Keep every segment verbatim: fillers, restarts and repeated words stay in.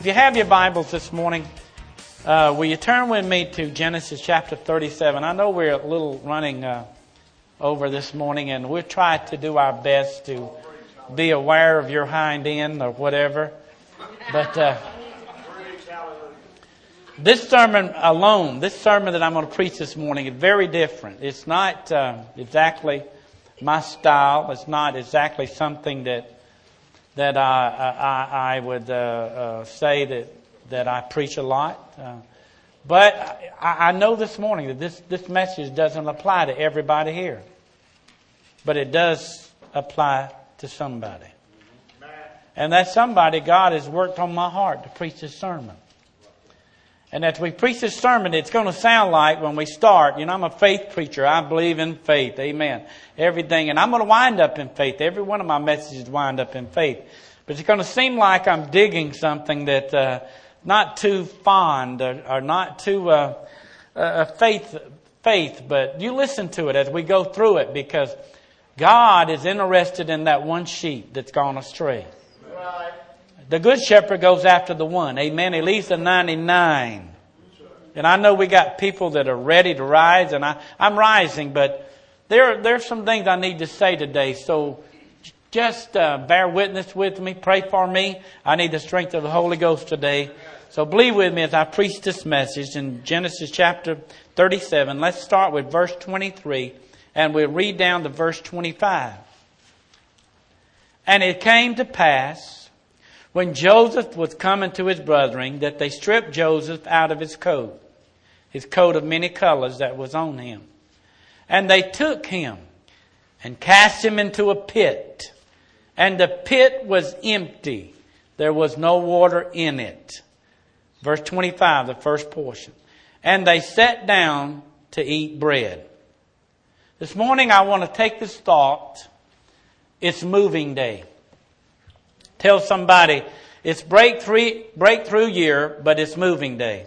If you have your Bibles this morning, uh, will you turn with me to Genesis chapter thirty-seven? I know we're a little running uh, over this morning, and we'll try to do our best to be aware of your hind end or whatever. But uh, this sermon alone, this sermon that I'm going to preach this morning is very different. It's not uh, exactly my style. It's not exactly something that that I, I, I would uh, uh, say that, that I preach a lot. Uh, but I, I know this morning that this, this message doesn't apply to everybody here. But it does apply to somebody. And that somebody, God has worked on my heart to preach this sermon. And as we preach this sermon, it's going to sound like when we start, you know, I'm a faith preacher. I believe in faith. Amen. Everything. And I'm going to wind up in faith. Every one of my messages wind up in faith. But it's going to seem like I'm digging something that uh, not too fond or, or not too uh, uh, faith, faith. But you listen to it as we go through it, because God is interested in that one sheep that's gone astray. Right. The good shepherd goes after the one. Amen. He leaves the ninety-nine. And I know we got people that are ready to rise, and I, I'm rising, but there, there's some things I need to say today. So just uh, bear witness with me. Pray for me. I need the strength of the Holy Ghost today. So believe with me as I preach this message in Genesis chapter thirty-seven. Let's start with verse twenty-three, and we'll read down to verse twenty-five. And it came to pass, when Joseph was coming to his brethren, that they stripped Joseph out of his coat, his coat of many colors that was on him. And they took him and cast him into a pit. And the pit was empty. There was no water in it. Verse twenty-five, the first portion. And they sat down to eat bread. This morning I want to take this thought. It's moving day. Tell somebody, it's breakthrough, breakthrough year, but it's moving day.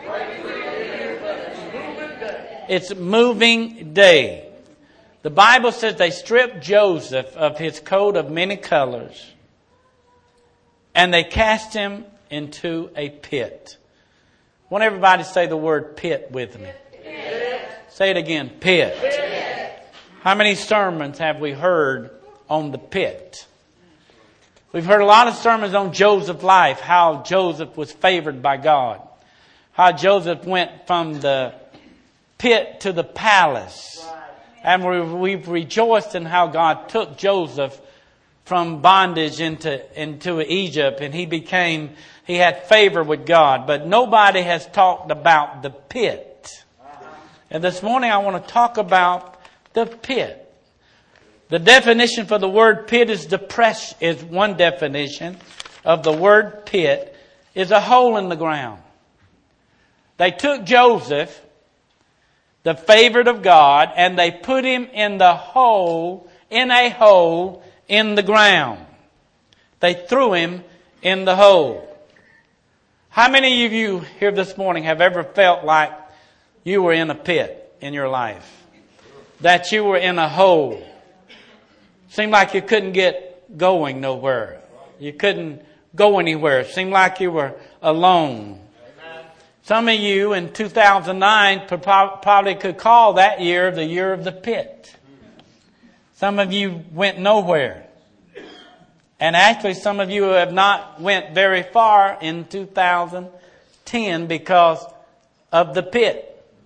It's moving day. The Bible says they stripped Joseph of his coat of many colors, and they cast him into a pit. I want everybody to say the word pit with me. Pit. Say it again, pit. Pit. How many sermons have we heard on the pit? We've heard a lot of sermons on Joseph's life, how Joseph was favored by God, how Joseph went from the pit to the palace. And we've rejoiced in how God took Joseph from bondage into, into Egypt, and he became, he had favor with God. But nobody has talked about the pit. And this morning I want to talk about the pit. The definition for the word pit is depression, is one definition of the word pit, is a hole in the ground. They took Joseph, the favored of God, and they put him in the hole, in a hole in the ground. They threw him in the hole. How many of you here this morning have ever felt like you were in a pit in your life? That you were in a hole? Seemed like you couldn't get going nowhere. You couldn't go anywhere. It seemed like you were alone. Amen. Some of you in two thousand nine probably could call that year the year of the pit. Some of you went nowhere. And actually some of you have not went very far in two thousand ten because of the pit.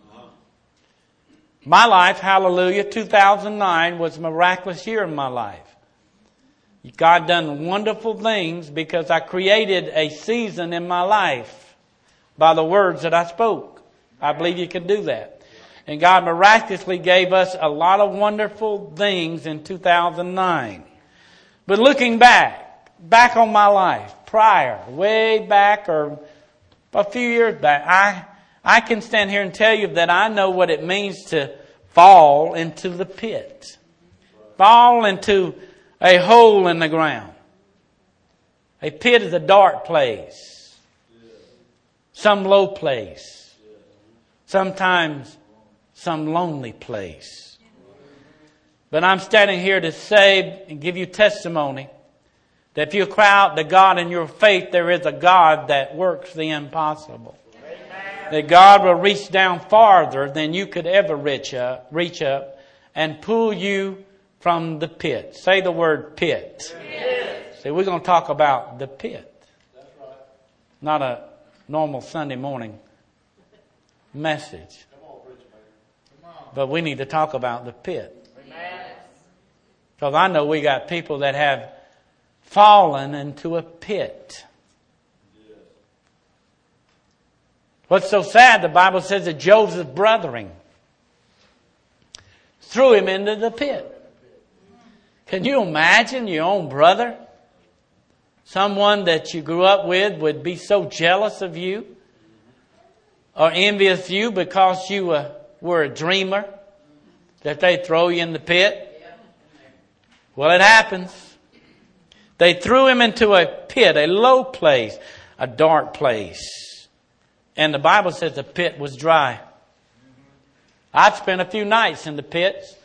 My life, hallelujah, two thousand nine was a miraculous year in my life. God done wonderful things because I created a season in my life by the words that I spoke. I believe you can do that. And God miraculously gave us a lot of wonderful things in two thousand nine. But looking back, back on my life, prior, way back or a few years back, I I can stand here and tell you that I know what it means to fall into the pit. Fall into a hole in the ground. A pit is a dark place. Some low place. Sometimes some lonely place. But I'm standing here to say and give you testimony That if you cry out to God in your faith, there is a God that works the impossible. Amen. That God will reach down farther than you could ever reach up, reach up and pull you from the pit. Say the word pit. Pit. See, we're going to talk about the pit. That's right. Not a normal Sunday morning message. Come on, preacher, man. Come on. But we need to talk about the pit. Because I know we got people that have fallen into a pit. What's so sad, the Bible says that Joseph's brethren threw him into the pit. Can you imagine your own brother? Someone that you grew up with would be so jealous of you or envious of you because you were, were a dreamer that they throw you in the pit? Well, it happens. They threw him into a pit, a low place, a dark place. And the Bible says the pit was dry. I've spent a few nights in the pits,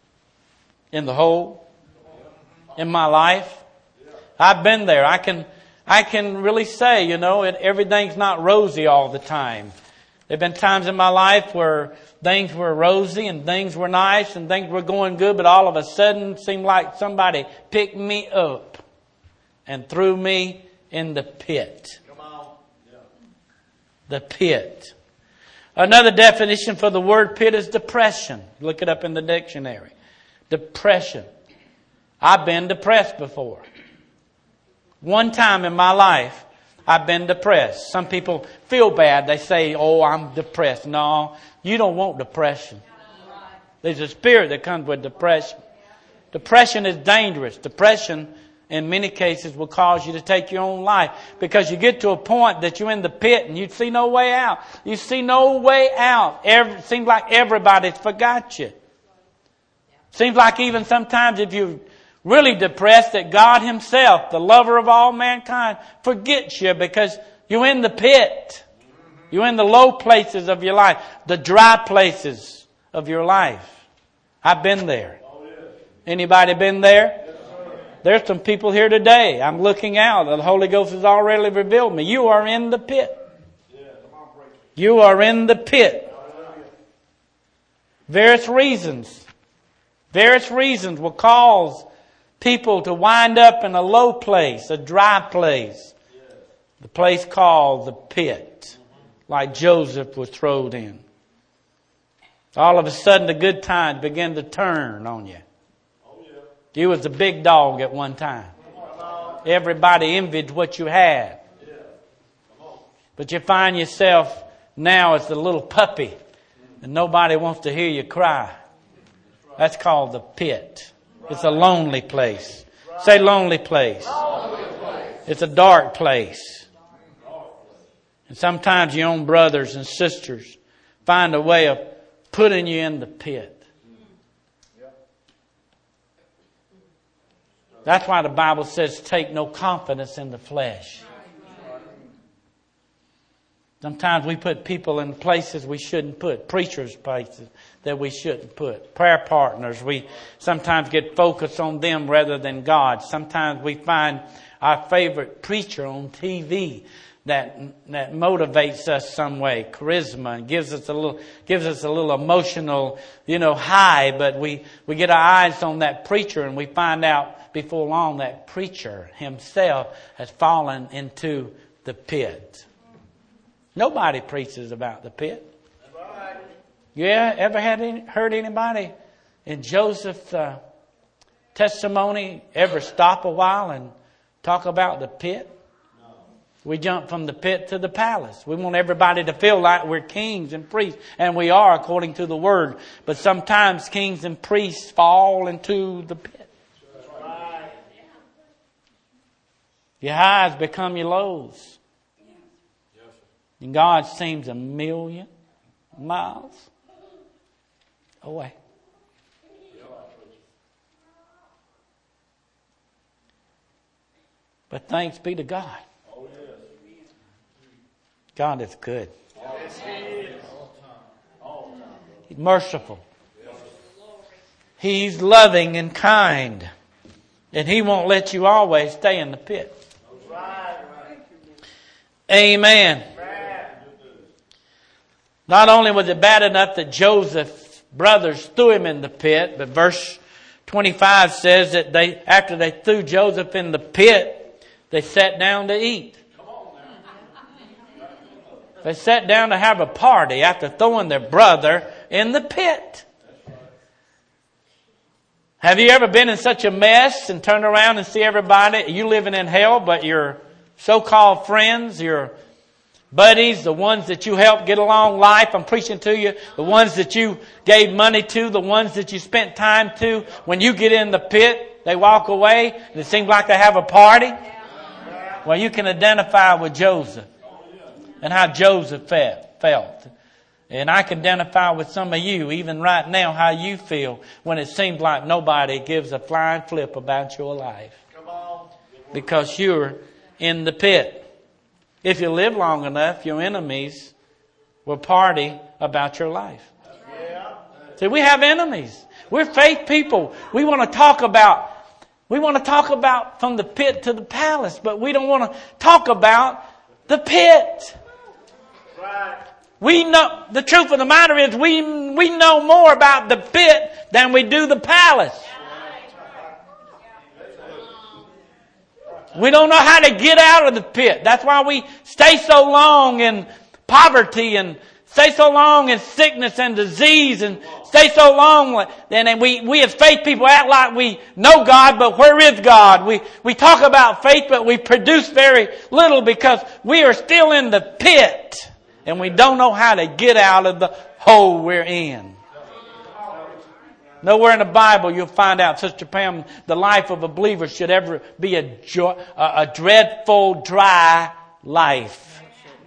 in the hole, in my life. I've been there. I can, I can really say, you know, it, everything's not rosy all the time. There have been times in my life where things were rosy and things were nice and things were going good, but all of a sudden it seemed like somebody picked me up and threw me in the pit. Come on. Yeah. The pit. Another definition for the word pit is depression. Look it up in the dictionary. Depression. I've been depressed before. One time in my life, I've been depressed. Some people feel bad. They say, oh, I'm depressed. No, you don't want depression. There's a spirit that comes with depression. Depression is dangerous. Depression, in many cases, will cause you to take your own life. Because you get to a point that you're in the pit and you see no way out. You see no way out. Every, seems like everybody's forgot you. Seems like even sometimes if you're really depressed, that God Himself, the lover of all mankind, forgets you because you're in the pit. You're in the low places of your life, the dry places of your life. I've been there. Anybody been there? There's some people here today. I'm looking out. The Holy Ghost has already revealed me. You are in the pit. You are in the pit. Various reasons. Various reasons will cause people to wind up in a low place, a dry place. The place called the pit. Like Joseph was thrown in. All of a sudden the good times begin to turn on you. You was the big dog at one time. Everybody envied what you had. But you find yourself now as the little puppy. And nobody wants to hear you cry. That's called the pit. It's a lonely place. Say lonely place. It's a dark place. And sometimes your own brothers and sisters find a way of putting you in the pit. That's why the Bible says take no confidence in the flesh. Sometimes we put people in places we shouldn't put. Preachers' places that we shouldn't put. Prayer partners, we sometimes get focused on them rather than God. Sometimes we find our favorite preacher on T V that that motivates us some way, charisma, and gives us a little gives us a little emotional, you know, high. But we we get our eyes on that preacher, and we find out before long that preacher himself has fallen into the pit. Nobody preaches about the pit. Yeah, ever had any, heard anybody in Joseph's uh, testimony ever stop a while and talk about the pit? No. We jump from the pit to the palace. We want everybody to feel like we're kings and priests, and we are according to the Word. But sometimes kings and priests fall into the pit. Right. Your highs become your lows. And God seems a million miles away. But thanks be to God. God is good. He's merciful. He's loving and kind. And He won't let you always stay in the pit. Amen. Not only was it bad enough that Joseph's brothers threw him in the pit, but verse twenty-five says that they, after they threw Joseph in the pit, they sat down to eat. They sat down to have a party after throwing their brother in the pit. Have you ever been in such a mess and turned around and see everybody, you living in hell, but your so-called friends, your buddies, the ones that you helped get along life, I'm preaching to you, the ones that you gave money to, the ones that you spent time to, when you get in the pit, they walk away and it seems like they have a party. Well, you can identify with Joseph and how Joseph felt. And I can identify with some of you, even right now, how you feel when it seems like nobody gives a flying flip about your life. Because you're in the pit. If you live long enough, your enemies will party about your life. See, we have enemies. We're faith people. We want to talk about, we want to talk about from the pit to the palace, but we don't want to talk about the pit. We know, the truth of the matter is we, we know more about the pit than we do the palace. We don't know how to get out of the pit. That's why we stay so long in poverty and stay so long in sickness and disease and stay so long. And we, we as faith people act like we know God, but where is God? We, we talk about faith, but we produce very little because we are still in the pit and we don't know how to get out of the hole we're in. Nowhere in the Bible you'll find out, Sister Pam, the life of a believer should ever be a, jo- a, a dreadful, dry life.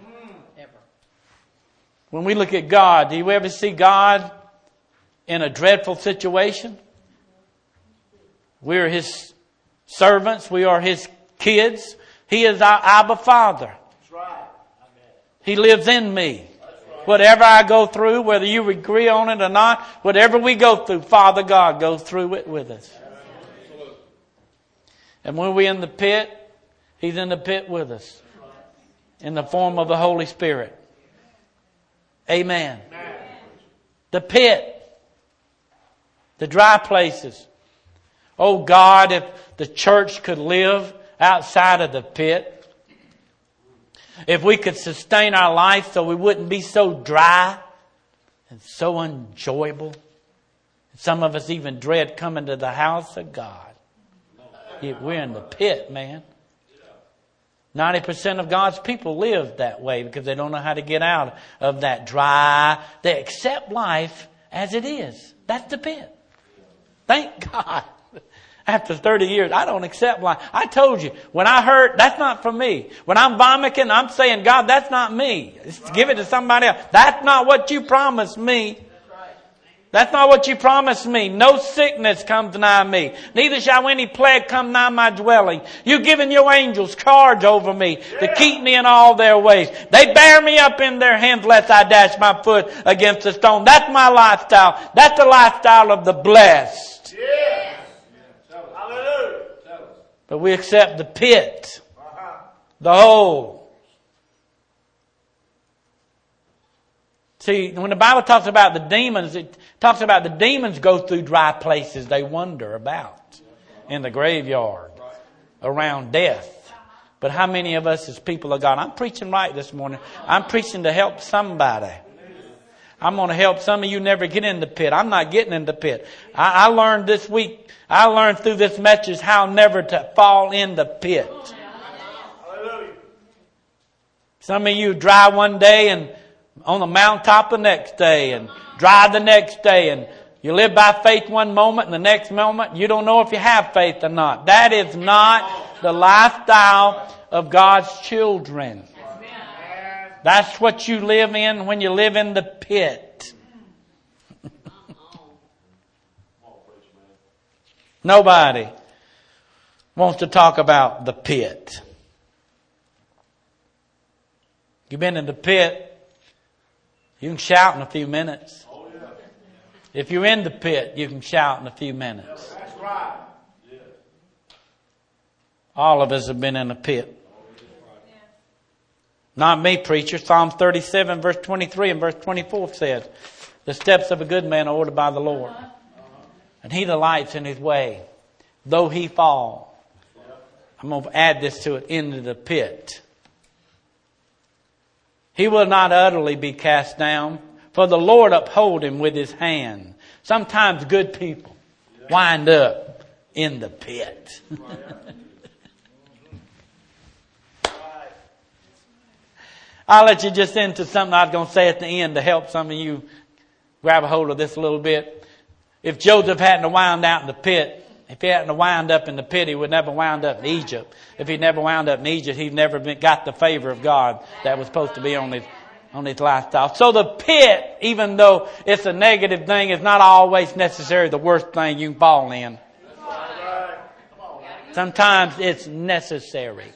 When we look at God, do you ever see God in a dreadful situation? We are His servants. We are His kids. He is our Abba Father. He lives in me. Whatever I go through, whether you agree on it or not, whatever we go through, Father God goes through it with us. And when we're in the pit, He's in the pit with us. In the form of the Holy Spirit. Amen. The pit. The dry places. Oh God, if the church could live outside of the pit. If we could sustain our life so we wouldn't be so dry and so unenjoyable. Some of us even dread coming to the house of God. Yet we're in the pit, man. ninety percent of God's people live that way because they don't know how to get out of that dry. They accept life as it is. That's the pit. Thank God. After thirty years, I don't accept life. I told you, when I hurt, that's not for me. When I'm vomiting, I'm saying, God, that's not me. Give it to somebody else. That's not what you promised me. That's not what you promised me. No sickness comes nigh me. Neither shall any plague come nigh my dwelling. You've given your angels charge over me to keep me in all their ways. They bear me up in their hands lest I dash my foot against a stone. That's my lifestyle. That's the lifestyle of the blessed. Yeah. But we accept the pit, the hole. See, when the Bible talks about the demons, it talks about the demons go through dry places they wander about in the graveyard, around death. But how many of us as people of God, I'm preaching right this morning. I'm preaching to help somebody. I'm going to help some of you never get in the pit. I'm not getting in the pit. I, I learned this week, I learned through this message how never to fall in the pit. Some of you dry one day and on the mountaintop the next day and dry the next day, and you live by faith one moment and the next moment you don't know if you have faith or not. That is not the lifestyle of God's children. That's what you live in when you live in the pit. Nobody wants to talk about the pit. You've been in the pit, you can shout in a few minutes. If you're in the pit, you can shout in a few minutes. All of us have been in a pit. Not me, preacher. Psalm thirty-seven, verse twenty-three and verse twenty-four says, the steps of a good man are ordered by the Lord, and he delights in his way. Though he fall, I'm going to add this to it, into the pit, he will not utterly be cast down, for the Lord uphold him with his hand. Sometimes good people wind up in the pit. I'll let you just into something I was going to say at the end to help some of you grab a hold of this a little bit. If Joseph hadn't wound out in the pit, if he hadn't wound up in the pit, he would never wound up in Egypt. If he'd never wound up in Egypt, he'd never been, got the favor of God that was supposed to be on his, on his lifestyle. So the pit, even though it's a negative thing, is not always necessarily the worst thing you can fall in. Sometimes it's necessary.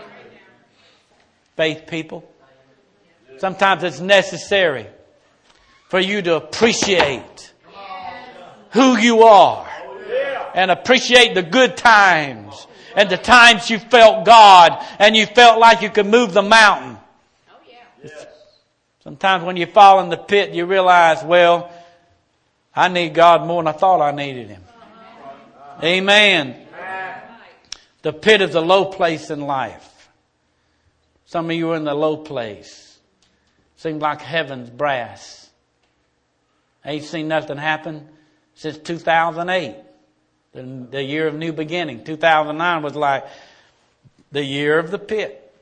Faith people. Sometimes it's necessary for you to appreciate who you are and appreciate the good times and the times you felt God and you felt like you could move the mountain. Sometimes when you fall in the pit, you realize, well, I need God more than I thought I needed Him. Amen. The pit is a low place in life. Some of you are in the low place. Seems like heaven's brass. Ain't seen nothing happen since two thousand eight, the, the year of new beginning. two thousand nine was like the year of the pit.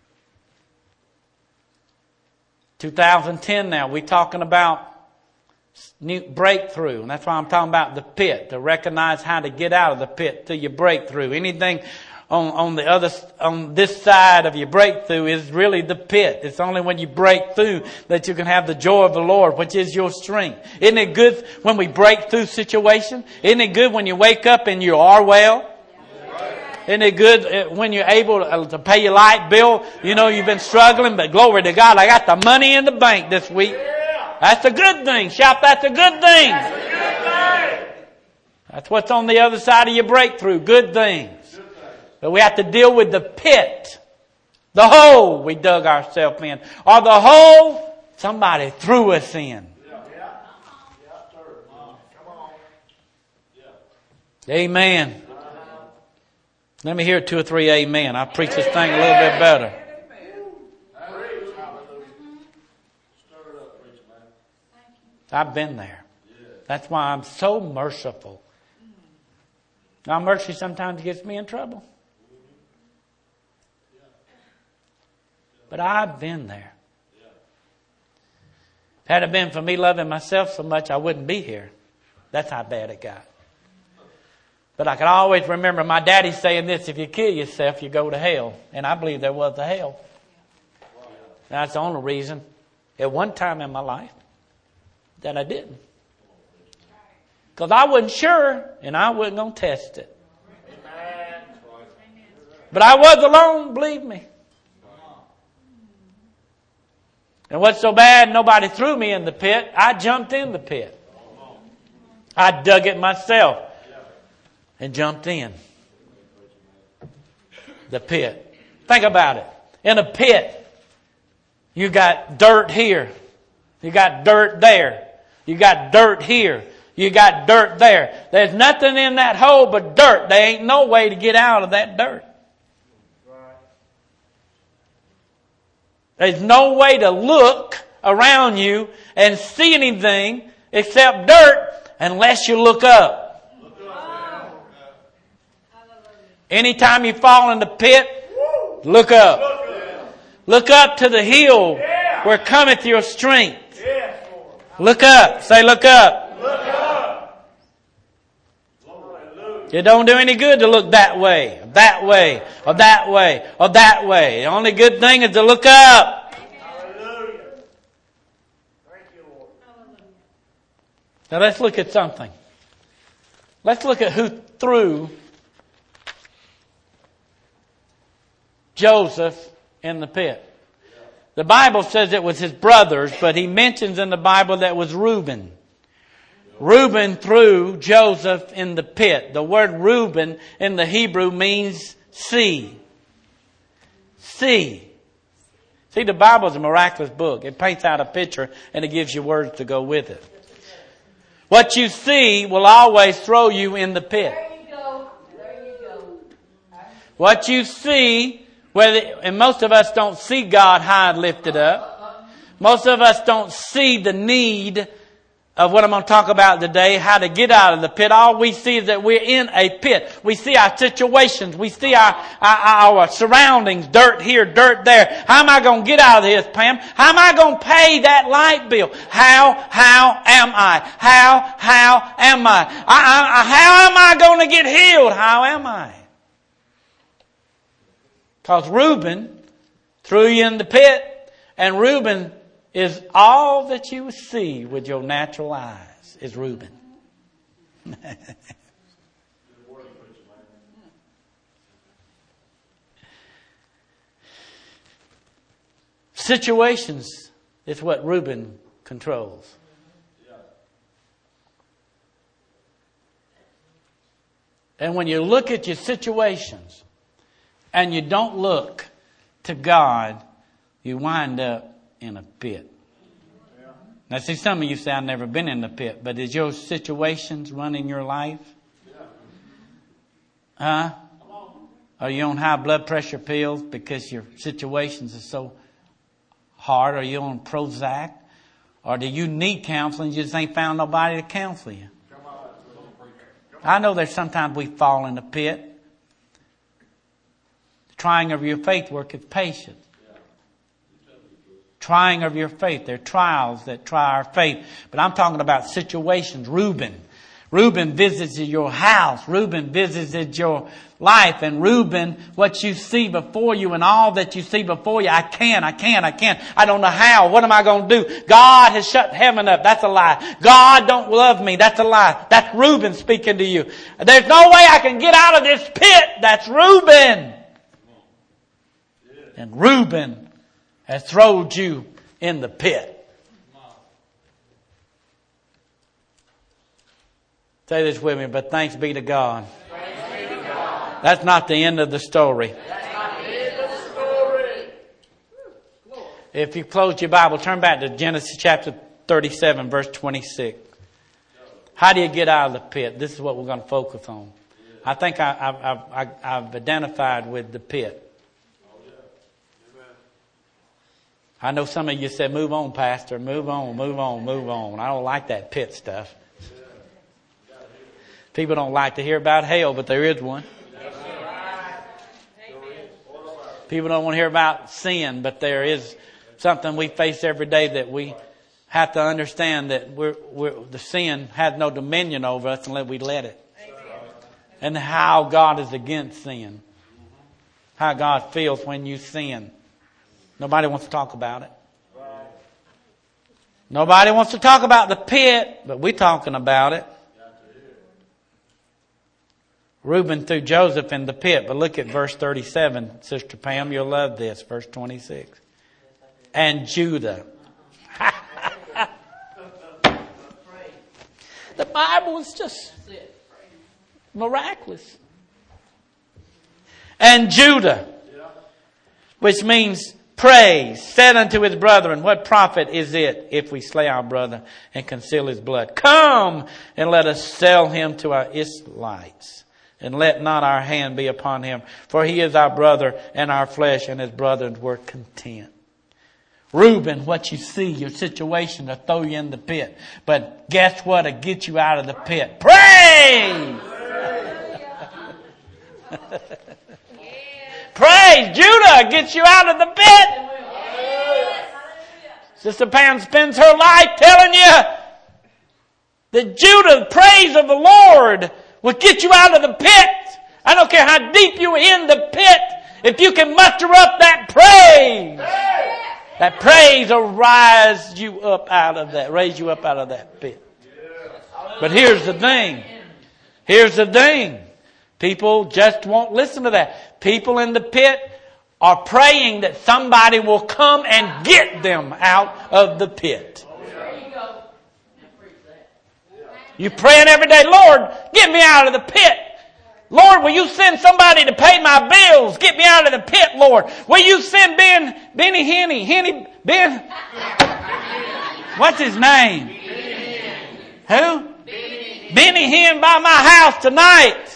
two thousand ten now, we're talking about new breakthrough. And that's why I'm talking about the pit, to recognize how to get out of the pit till you break through. Anything on, on the other, on this side of your breakthrough is really the pit. It's only when you break through that you can have the joy of the Lord, which is your strength. Isn't it good when we break through situations? Isn't it good when you wake up and you are well? Isn't it good when you're able to pay your light bill? You know you've been struggling, but glory to God, I got the money in the bank this week. That's a good thing. Shout, that's a good thing. That's a good thing. That's what's on the other side of your breakthrough. Good things. But we have to deal with the pit. The hole we dug ourselves in. Or the hole somebody threw us in. Amen. Let me hear two or three amen. I'll preach this thing a little bit better. I've been there. That's why I'm so merciful. Now, mercy sometimes gets me in trouble. But I've been there. Had it been for me loving myself so much, I wouldn't be here. That's how bad it got. But I can always remember my daddy saying this, if you kill yourself, you go to hell. And I believe there was a hell. That's the only reason at one time in my life that I didn't. Because I wasn't sure and I wasn't going to test it. But I was alone, believe me. And what's so bad, nobody threw me in the pit. I jumped in the pit. I dug it myself and jumped in the pit. Think about it. In a pit, you got dirt here. You got dirt there. You got dirt here. You got dirt there. There's nothing in that hole but dirt. There ain't no way to get out of that dirt. There's no way to look around you and see anything except dirt unless you look up. Look up. Anytime you fall in the pit, look up. Look up to the hill where cometh your strength. Look up. Say, look up. Look up. It don't do any good to look that way, that way, or that way, or that way. The only good thing is to look up. Hallelujah. Thank you, Lord. Now let's look at something. Let's look at who threw Joseph in the pit. The Bible says it was his brothers, but he mentions in the Bible that it was Reuben. Reuben threw Joseph in the pit. The word Reuben in the Hebrew means See. See. See, the Bible is a miraculous book. It paints out a picture and it gives you words to go with it. What you see will always throw you in the pit. There you go. There you go. What you see, whether, and most of us don't see God high and lifted up. Most of us don't see the need of what I'm going to talk about today, how to get out of the pit. All we see is that we're in a pit. We see our situations. We see our, our, our surroundings. Dirt here, dirt there. How am I going to get out of this, Pam? How am I going to pay that light bill? How, how am I? How, how am I? I, I how am I going to get healed? How am I? Because Reuben threw you in the pit, and Reuben is all that you see with your natural eyes is Reuben. Situations is what Reuben controls. And when you look at your situations and you don't look to God, you wind up in a pit. Now see, some of you say, I've never been in the pit, but is your situations running your life? Huh? Are you on high blood pressure pills because your situations are so hard? Are you on Prozac? Or do you need counseling? You just ain't found nobody to counsel you. I know there's sometimes we fall in the pit. The trying of your faith worketh patience. Trying of your faith. There are trials that try our faith. But I'm talking about situations. Reuben. Reuben visited your house. Reuben visited your life. And Reuben, what you see before you and all that you see before you, I can, I can, I can. I don't know how. What am I going to do? God has shut heaven up. That's a lie. God don't love me. That's a lie. That's Reuben speaking to you. There's no way I can get out of this pit. That's Reuben. And Reuben has thrown you in the pit. Say this with me, but thanks be to God. Thanks be to God. That's not the end of the story. That's not the end of the story. If you close your Bible, turn back to Genesis chapter thirty-seven, verse twenty-six. How do you get out of the pit? This is what we're going to focus on. I think I, I, I, I've identified with the pit. I know some of you said, move on, Pastor, move on, move on, move on. I don't like that pit stuff. People don't like to hear about hell, but there is one. People don't want to hear about sin, but there is something we face every day that we have to understand that we're, we're, the sin has no dominion over us unless we let it. And how God is against sin. How God feels when you sin. Nobody wants to talk about it. Nobody wants to talk about the pit, but we're talking about it. Reuben threw Joseph in the pit, but look at verse thirty-seven. Sister Pam, you'll love this. Verse twenty-six. And Judah. The Bible is just miraculous. And Judah, which means praise, said unto his brethren, what profit is it if we slay our brother and conceal his blood? Come and let us sell him to our Israelites, and let not our hand be upon him, for he is our brother and our flesh, and his brothers were content. Reuben, what you see, your situation will throw you in the pit. But guess what will get you out of the pit? Praise! Praise! Judah gets you out of the pit. Sister Pam spends her life telling you that Judah, praise of the Lord, will get you out of the pit. I don't care how deep you're in the pit. If you can muster up that praise, that praise will rise you up out of that, raise you up out of that pit. But here's the thing. Here's the thing. People just won't listen to that. People in the pit are praying that somebody will come and get them out of the pit. You're praying every day, Lord, get me out of the pit. Lord, will you send somebody to pay my bills? Get me out of the pit, Lord. Will you send Ben, Benny Henny, Henny, Ben? What's his name? Who? Benny Hinn by my house tonight.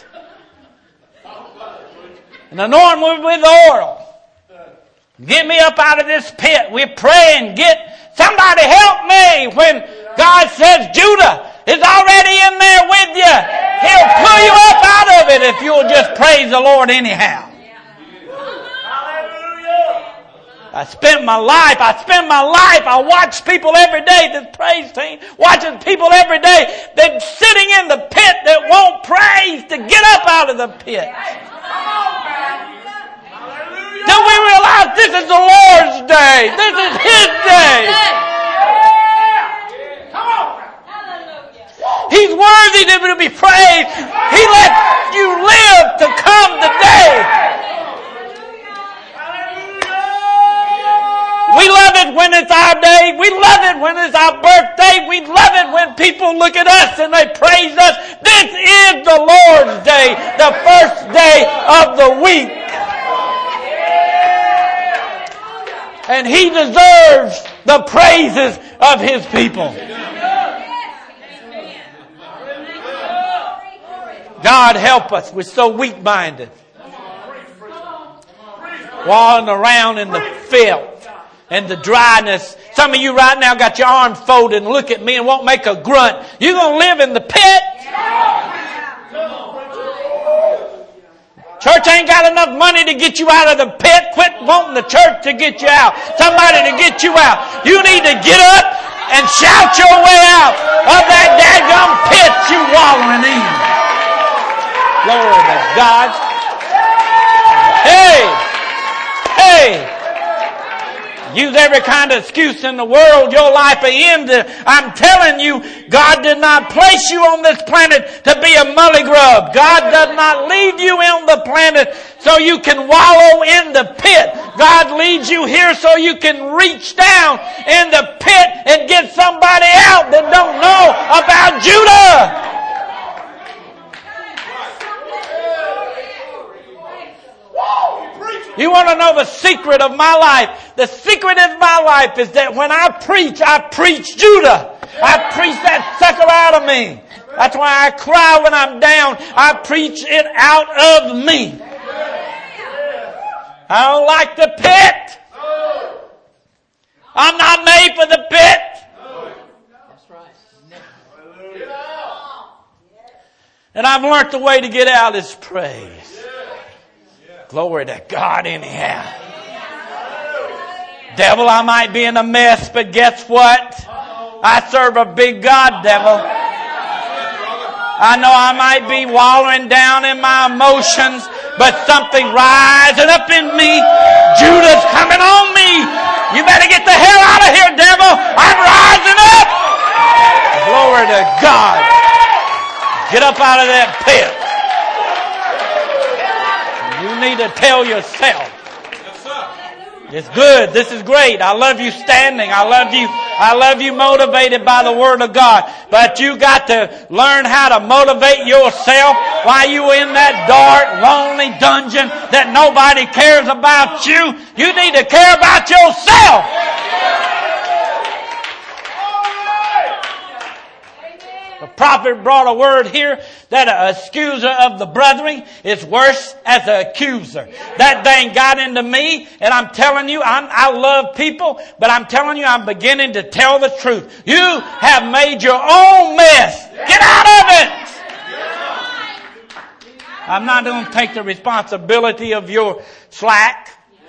And anoint me with oil. Get me up out of this pit. We're praying. Get somebody help me when God says Judah is already in there with you. He'll pull you up out of it if you'll just praise the Lord anyhow. I spent my life, I spend my life, I watch people every day, this praise team, watching people every day that sitting in the pit that won't praise to get up out of the pit. Till we realize this is the Lord's day. This is His day. He's worthy to be praised. He let you live to come today. We love it when it's our day. We love it when it's our birthday. We love it when people look at us and they praise us. This is the Lord's day, the first day of the week. And He deserves the praises of His people. God help us. We're so weak-minded. Walking around in the filth and the dryness. Some of you right now got your arms folded and look at me and won't make a grunt. You're going to live in the pit. Church ain't got enough money to get you out of the pit. Quit wanting the church to get you out. Somebody to get you out. You need to get up and shout your way out of that daggum pit you wallowing in. Glory to God. Hey! Hey! Use every kind of excuse in the world. Your life will end. I'm telling you, God did not place you on this planet to be a mully grub. God does not leave you on the planet so you can wallow in the pit. God leads you here so you can reach down in the pit and get somebody out that don't know about Judah. You want to know the secret of my life? The secret of my life is that when I preach, I preach Judah. I preach that sucker out of me. That's why I cry when I'm down. I preach it out of me. I don't like the pit. I'm not made for the pit. That's right. And I've learned the way to get out is praise. Glory to God anyhow. Devil, I might be in a mess, but guess what? I serve a big God, devil. I know I might be wallowing down in my emotions, but something rising up in me. Judah's coming on me. You better get the hell out of here, devil. I'm rising up. Glory to God. Get up out of that pit. You need to tell yourself. It's good. This is great. I love you standing. I love you. I love you motivated by the Word of God. But you got to learn how to motivate yourself while you in that dark, lonely dungeon that nobody cares about you. You need to care about yourself. The prophet brought a word here that an accuser of the brethren is worse as an accuser. That thing got into me, and I'm telling you, I'm, I love people, but I'm telling you, I'm beginning to tell the truth. You have made your own mess. Get out of it! I'm not going to take the responsibility of your slack.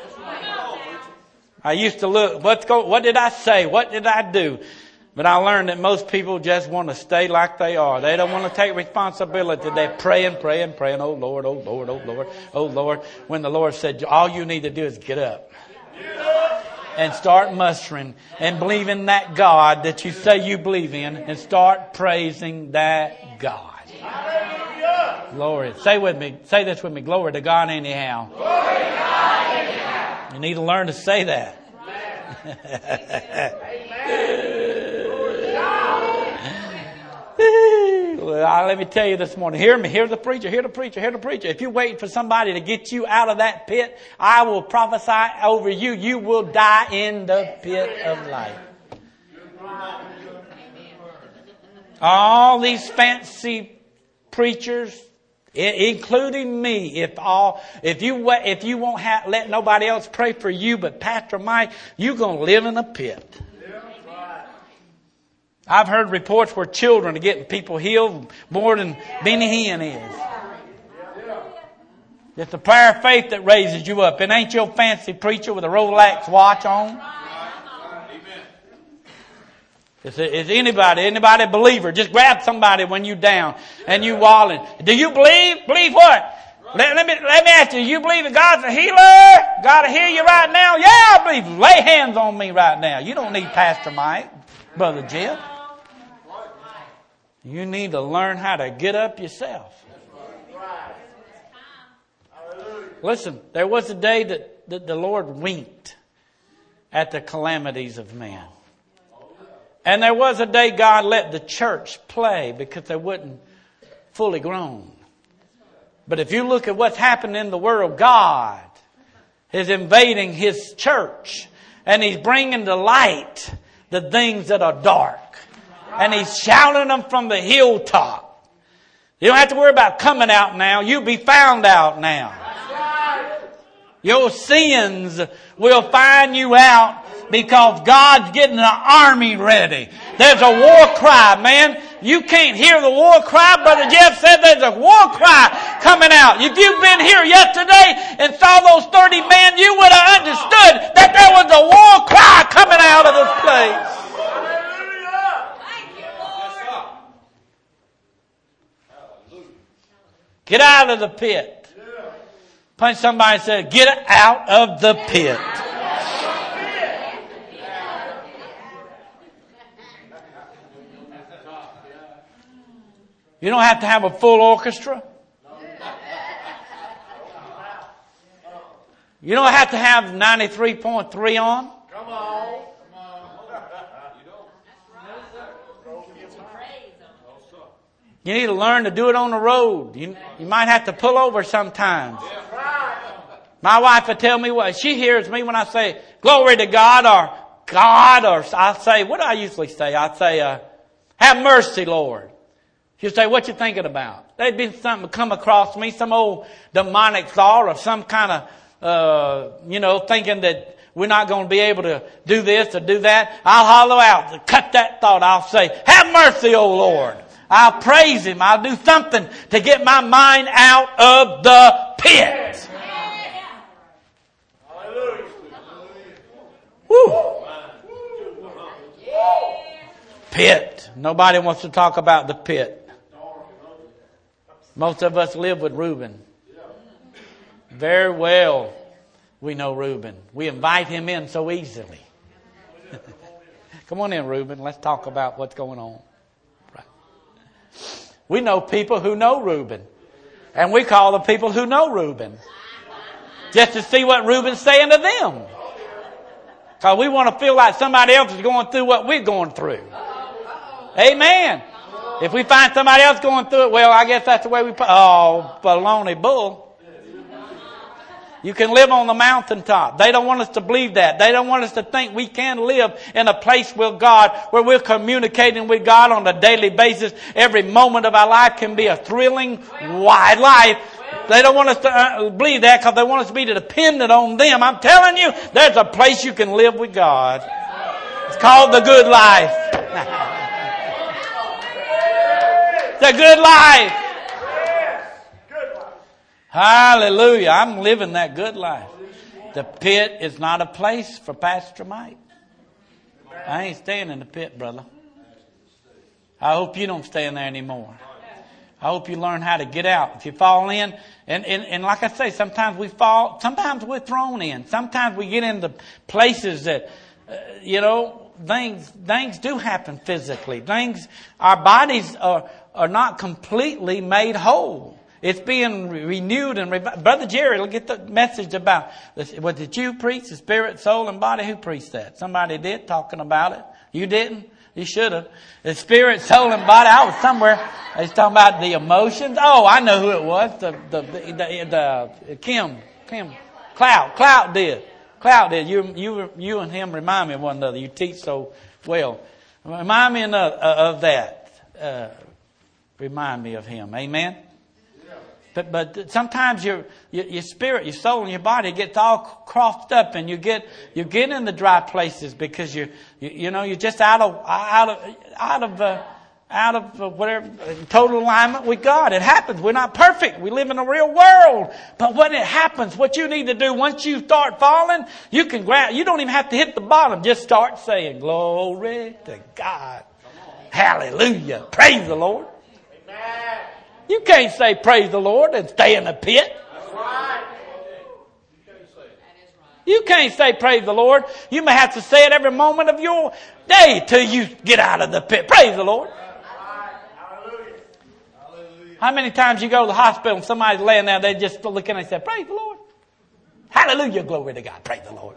I used to look, what's go, what did I say? What did I do? But I learned that most people just want to stay like they are. They don't want to take responsibility. They're praying, praying, praying. Oh Lord, oh Lord, oh Lord, oh Lord. When the Lord said, all you need to do is get up. And start mustering and believe in that God that you say you believe in. And start praising that God. Glory. Say with me, say this with me. Glory to God anyhow. Glory to God anyhow. You need to learn to say that. Well, let me tell you this morning. Hear me. Hear the preacher. Hear the preacher. Hear the preacher. If you're waiting for somebody to get you out of that pit, I will prophesy over you. You will die in the pit of life. All these fancy preachers, including me, if all, if you if you won't have, let nobody else pray for you, but Pastor Mike, you're going to live in a pit. I've heard reports where children are getting people healed more than Benny Hinn is. It's the prayer of faith that raises you up. It ain't your fancy preacher with a Rolex watch on. It's, it's anybody, anybody a believer. Just grab somebody when you're down and you walling. Do you believe? Believe what? Let, let me let me ask you. You believe that God's a healer? God will heal you right now? Yeah, I believe. Lay hands on me right now. You don't need Pastor Mike, Brother Jeff. You need to learn how to get up yourself. Listen, there was a day that, that the Lord winked at the calamities of man. And there was a day God let the church play because they wasn't fully grown. But if you look at what's happening in the world, God is invading His church. And He's bringing to light the things that are dark. And He's shouting them from the hilltop. You don't have to worry about coming out now. You'll be found out now. Your sins will find you out because God's getting an army ready. There's a war cry, man. You can't hear the war cry. Brother Jeff said there's a war cry coming out. If you've been here yesterday and saw those thirty men, you would have understood that there was a war cry coming out of this place. Get out of the pit. Punch somebody and say, get out of the pit. You don't have to have a full orchestra. You don't have to have ninety-three point three on. Come on. You need to learn to do it on the road. You, you might have to pull over sometimes. My wife would tell me what she hears me when I say, glory to God, or God, or I say, what do I usually say? I say, uh, have mercy, Lord. She'll say, what you thinking about? There'd be something come across me, some old demonic thought or some kind of, uh, you know, thinking that we're not going to be able to do this or do that. I'll hollow out, cut that thought. I'll say, have mercy, O Lord. I'll praise Him. I'll do something to get my mind out of the pit. Woo. Pit. Nobody wants to talk about the pit. Most of us live with Reuben. Very well we know Reuben. We invite him in so easily. Come on in, Reuben. Let's talk about what's going on. We know people who know Reuben. And we call the people who know Reuben. Just to see what Reuben's saying to them. Because we want to feel like somebody else is going through what we're going through. Amen. If we find somebody else going through it, well, I guess that's the way we put. Oh, baloney bull. You can live on the mountaintop. They don't want us to believe that. They don't want us to think we can live in a place with God where we're communicating with God on a daily basis. Every moment of our life can be a thrilling, wide life. They don't want us to uh, believe that because they want us to be dependent on them. I'm telling you, there's a place you can live with God. It's called the good life. It's a good life. Hallelujah. I'm living that good life. The pit is not a place for Pastor Mike. I ain't staying in the pit, brother. I hope you don't stay in there anymore. I hope you learn how to get out. If you fall in, and, and, and like I say, sometimes we fall, sometimes we're thrown in. Sometimes we get into places that, uh, you know, things, things do happen physically. Things, our bodies are, are not completely made whole. It's being renewed and revived. Brother Jerry, look at the message about, was it you preach, the spirit, soul, and body? Who preached that? Somebody did, talking about it. You didn't? You should have. The spirit, soul, and body. I was somewhere. They was talking about the emotions. Oh, I know who it was. The the the, the, the Kim Kim Cloud Cloud did. Cloud did. You you you and him remind me of one another. You teach so well. Remind me of, of that. Uh, remind me of him. Amen. But but sometimes your, your your spirit, your soul, and your body gets all crossed up, and you get you get in the dry places because you you, you know you're just out of out of out of uh, out of uh, whatever total alignment with God. It happens. We're not perfect. We live in a real world. But when it happens, what you need to do once you start falling, you can grab. You don't even have to hit the bottom. Just start saying, "Glory to God, Hallelujah, praise the Lord." Amen. You can't say praise the Lord and stay in the pit. That's right. You can't say praise the Lord. You may have to say it every moment of your day till you get out of the pit. Praise the Lord. How many times you go to the hospital and somebody's laying there, they just look in and say, praise the Lord. Hallelujah, glory to God. Praise the Lord.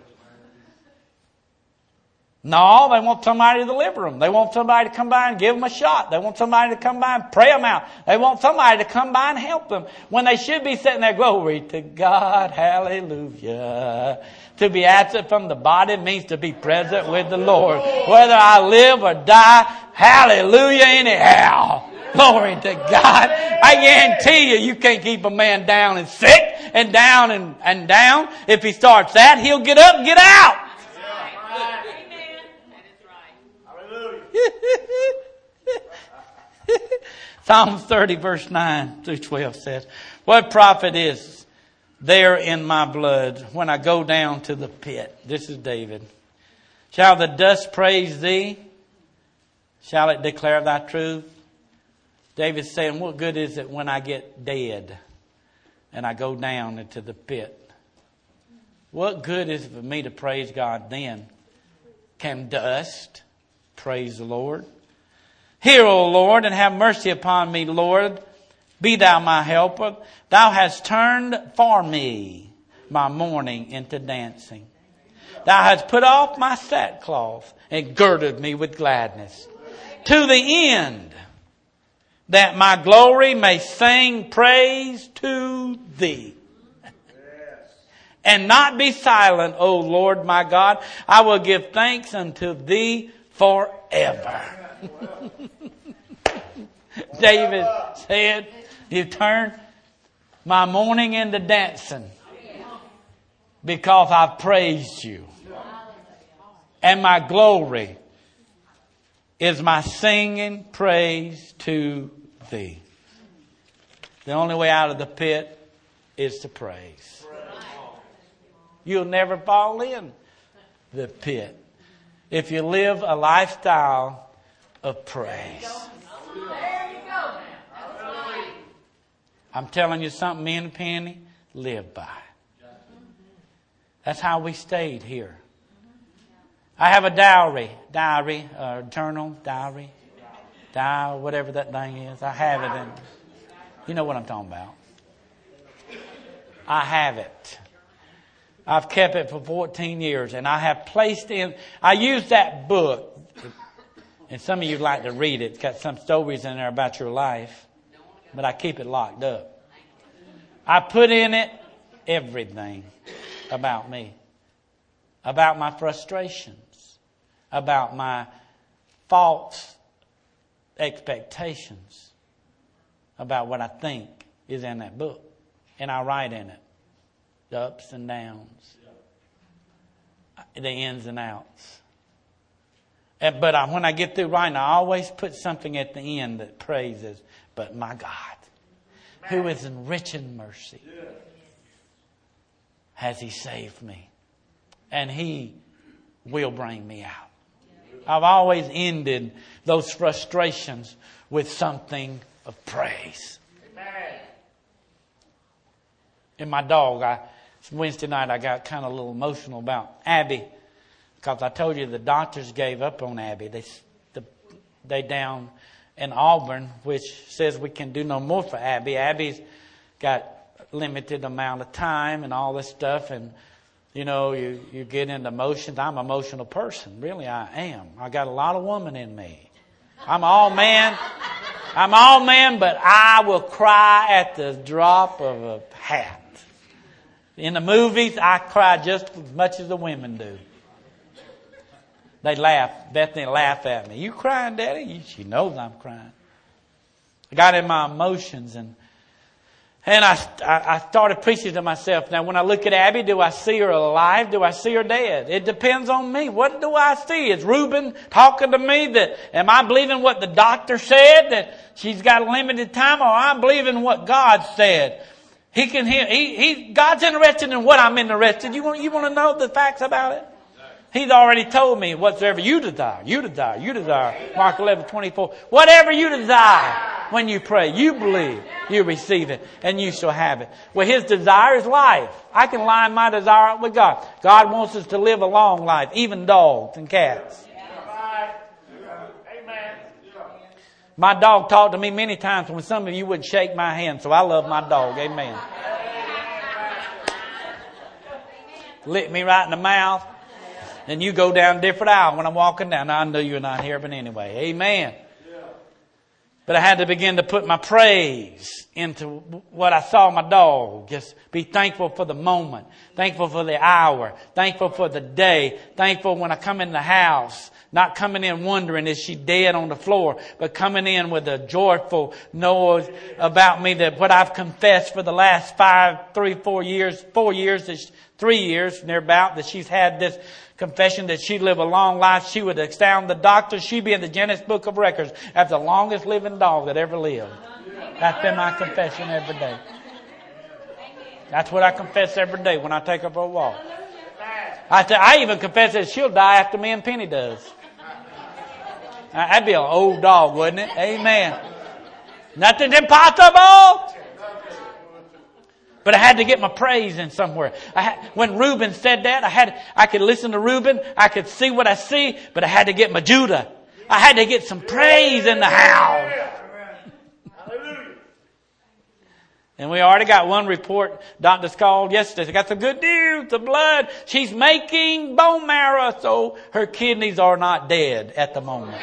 No, they want somebody to deliver them. They want somebody to come by and give them a shot. They want somebody to come by and pray them out. They want somebody to come by and help them when they should be sitting there, glory to God, hallelujah. To be absent from the body means to be present with the Lord. Whether I live or die, hallelujah anyhow. Glory to God. I guarantee you, you can't keep a man down and sick and down and, and down. If he starts that, he'll get up and get out. Psalms thirty verse nine through twelve says, what profit is there in my blood when I go down to the pit? This is David. Shall the dust praise thee? Shall it declare thy truth? David's saying, what good is it when I get dead and I go down into the pit? What good is it for me to praise God then? Can dust praise the Lord? Hear, O Lord, and have mercy upon me, Lord. Be thou my helper. Thou hast turned for me my mourning into dancing. Thou hast put off my sackcloth and girded me with gladness, to the end that my glory may sing praise to thee. And not be silent, O Lord my God. I will give thanks unto thee forever. David said, you turned my mourning into dancing because I've praised you. And my glory is my singing praise to thee. The only way out of the pit is to praise. You'll never fall in the pit if you live a lifestyle of praise. I'm telling you something me and Penny live by. That's how we stayed here. I have a diary, diary, uh, journal, diary, diary, whatever that thing is. I have it in. You know what I'm talking about. I have it. I've kept it for fourteen years, and I have placed in, I use that book, and some of you like to read it. It's got some stories in there about your life, but I keep it locked up. I put in it everything about me, about my frustrations, about my false expectations, about what I think is in that book, and I write in it. The ups and downs, the ins and outs. And, but I, when I get through writing, I always put something at the end that praises, but my God, who is in rich in mercy, has He saved me. And He will bring me out. I've always ended those frustrations with something of praise. And my dog, I... Wednesday night I got kind of a little emotional about Abby, because I told you the doctors gave up on Abby. They the, they down in Auburn, which says we can do no more for Abby. Abby's got limited amount of time and all this stuff, and You know, you, you get into emotions. I'm an emotional person. Really, I am. I got a lot of woman in me. I'm all man. I'm all man, but I will cry at the drop of a hat. In the movies, I cry just as much as the women do. They laugh. Bethany laugh at me. You crying, Daddy? She knows I'm crying. I got in my emotions, and and I, I started preaching to myself. Now, when I look at Abby, do I see her alive? Do I see her dead? It depends on me. What do I see? Is Reuben talking to me that, am I believing what the doctor said, that she's got a limited time, or am I believing what God said? He can hear, he, he, God's interested in what I'm interested. You want, you want to know the facts about it? He's already told me whatsoever you desire, you desire, you desire. Mark eleven twenty-four. Whatever you desire when you pray, you believe, you receive it, and you shall have it. Well, His desire is life. I can line my desire up with God. God wants us to live a long life, even dogs and cats. My dog talked to me many times when some of you wouldn't shake my hand, so I love my dog. Amen. Lick me right in the mouth. And you go down a different aisle when I'm walking down. Now, I know you're not here, but anyway. Amen. But I had to begin to put my praise into what I saw my dog. Just be thankful for the moment. Thankful for the hour. Thankful for the day. Thankful when I come in the house. Not coming in wondering, is she dead on the floor? But coming in with a joyful noise about me, that what I've confessed for the last five, three, four years, four years, three years, nearbout, that she's had this confession that she'd live a long life. She would astound the doctors. She'd be in the Guinness Book of Records as the longest living dog that ever lived. That's been my confession every day. That's what I confess every day when I take her for a walk. I, th- I even confess that she'll die after me and Penny does. That'd be an old dog, wouldn't it? Amen. Nothing's impossible. But I had to get my praise in somewhere. I had, when Reuben said that, I had, I could listen to Reuben. I could see what I see, but I had to get my Judah. I had to get some praise in the house. And we already got one report. Doctors called yesterday. I got some good news. The blood. She's making bone marrow, so her kidneys are not dead at the moment.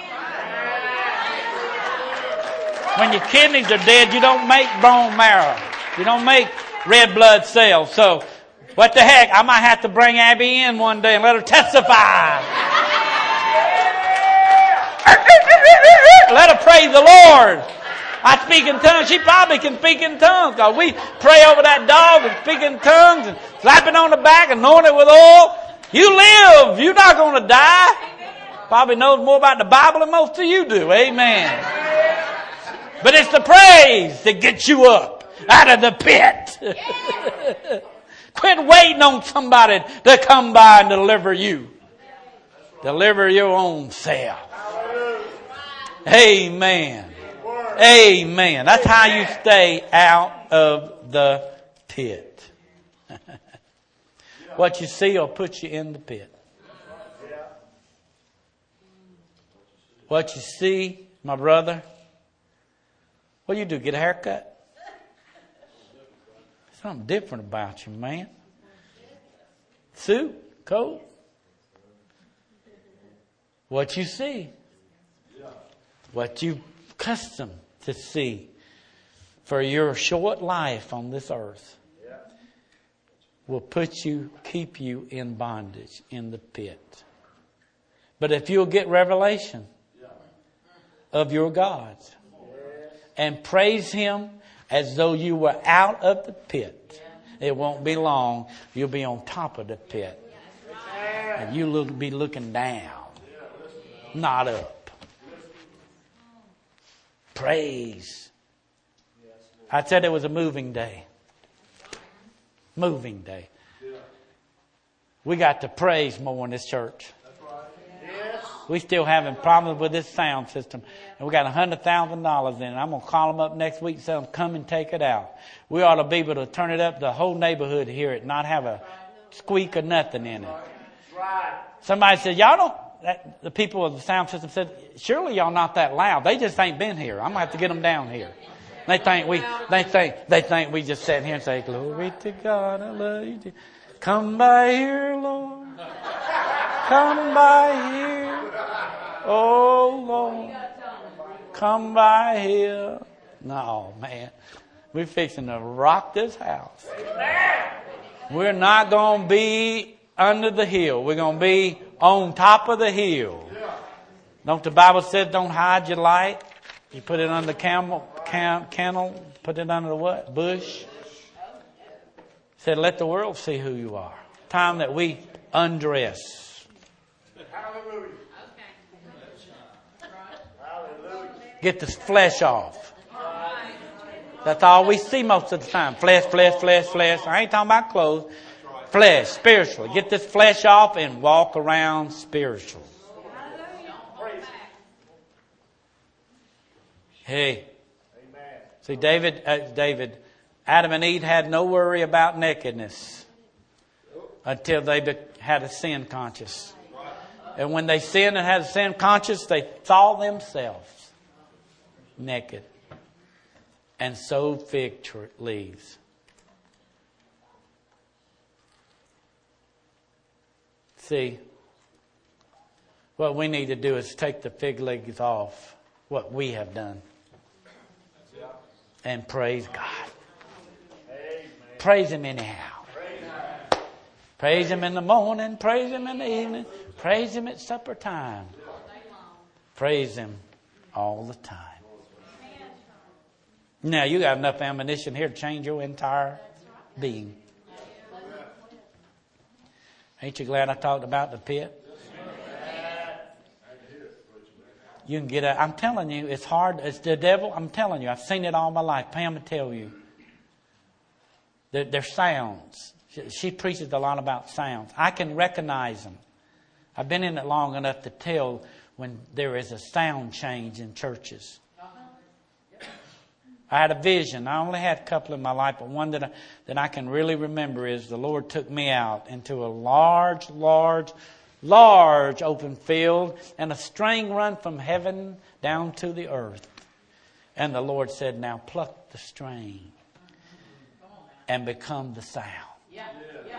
When your kidneys are dead, you don't make bone marrow. You don't make red blood cells. So, what the heck? I might have to bring Abby in one day and let her testify. Let her praise the Lord. I speak in tongues. She probably can speak in tongues. Because we pray over that dog and speak in tongues and slap it on the back, anoint it with oil. You live. You're not going to die. Probably knows more about the Bible than most of you do. Amen. But it's the praise that gets you up out of the pit. Quit waiting on somebody to come by and deliver you. Deliver your own self. Amen. Amen. That's how you stay out of the pit. What you see will put you in the pit. What you see, my brother, what do you do? Get a haircut? Something different about you, man. Suit, coat. What you see. What you custom to see for your short life on this earth will put you, keep you in bondage in the pit. But if you'll get revelation of your God and praise Him as though you were out of the pit, it won't be long. You'll be on top of the pit. And you'll be looking down, not up. Praise. I said it was a moving day. Moving day. We got to praise more in this church. We still having problems with this sound system. And we got one hundred thousand dollars in it. I'm going to call them up next week and tell them, come and take it out. We ought to be able to turn it up, the whole neighborhood to hear it, not have a squeak or nothing in it. Somebody said, y'all don't, that, the people of the sound system said, surely y'all not that loud. They just ain't been here. I'm going to have to get them down here. They think we, they think, they think we just sat here and say, glory to God, I love you. Come by here, Lord. Come by here. Oh, Lord. Come by here. No, man. We're fixing to rock this house. We're not going to be under the hill. We're going to be on top of the hill. Don't the Bible says don't hide your light? You put it under the camel, cam, kennel, put it under the what? Bush. It said let the world see who you are. Time that we undress. Hallelujah. Get this flesh off. That's all we see most of the time. Flesh, flesh, flesh, flesh. I ain't talking about clothes. Flesh, spiritually. Get this flesh off and walk around spiritual. Hey. See, David, uh, David, Adam and Eve had no worry about nakedness until they be, had a sin conscience. And when they sinned and had a sin conscience, they saw themselves naked and sewed fig tree leaves. See, what we need to do is take the fig leaves off, what we have done, and praise God. Praise Him anyhow. Praise Him in the morning, praise Him in the evening, praise Him at supper time. Praise Him all the time. Now, you got enough ammunition here to change your entire being. Ain't you glad I talked about the pit? You can get out. I'm telling you, it's hard. It's the devil. I'm telling you, I've seen it all my life. Pam will tell you. They're, they're sounds. She, she preaches a lot about sounds. I can recognize them. I've been in it long enough to tell when there is a sound change in churches. I had a vision. I only had a couple in my life, but one that I, that I can really remember is the Lord took me out into a large, large, large open field and a string run from heaven down to the earth. And the Lord said, now pluck the string and become the sound. Yeah. Yeah.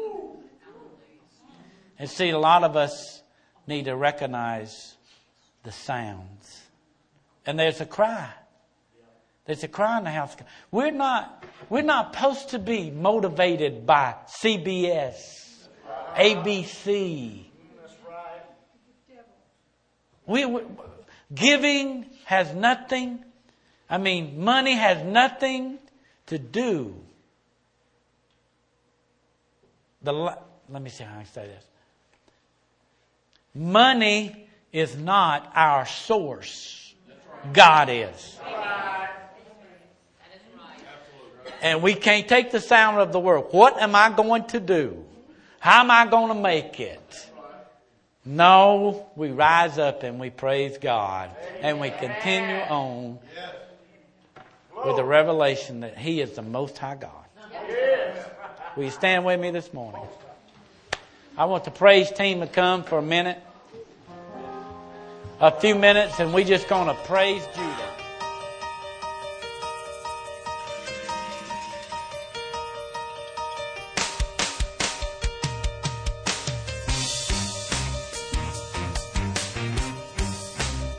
And see, a lot of us need to recognize the sounds. And there's a cry. There's a cry in the house. We're not, we're not supposed to be motivated by C B S, A B C. We, we giving has nothing. I mean, money has nothing to do. The let me see how I say this. Money is not our source. God is. And we can't take the sound of the world. What am I going to do? How am I going to make it? No, we rise up and we praise God. And we continue on with the revelation that He is the Most High God. Will you stand with me this morning? I want the praise team to come for a minute. A few minutes, and we're just going to praise Judah.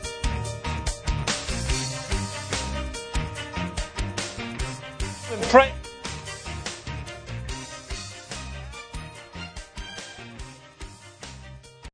Pray.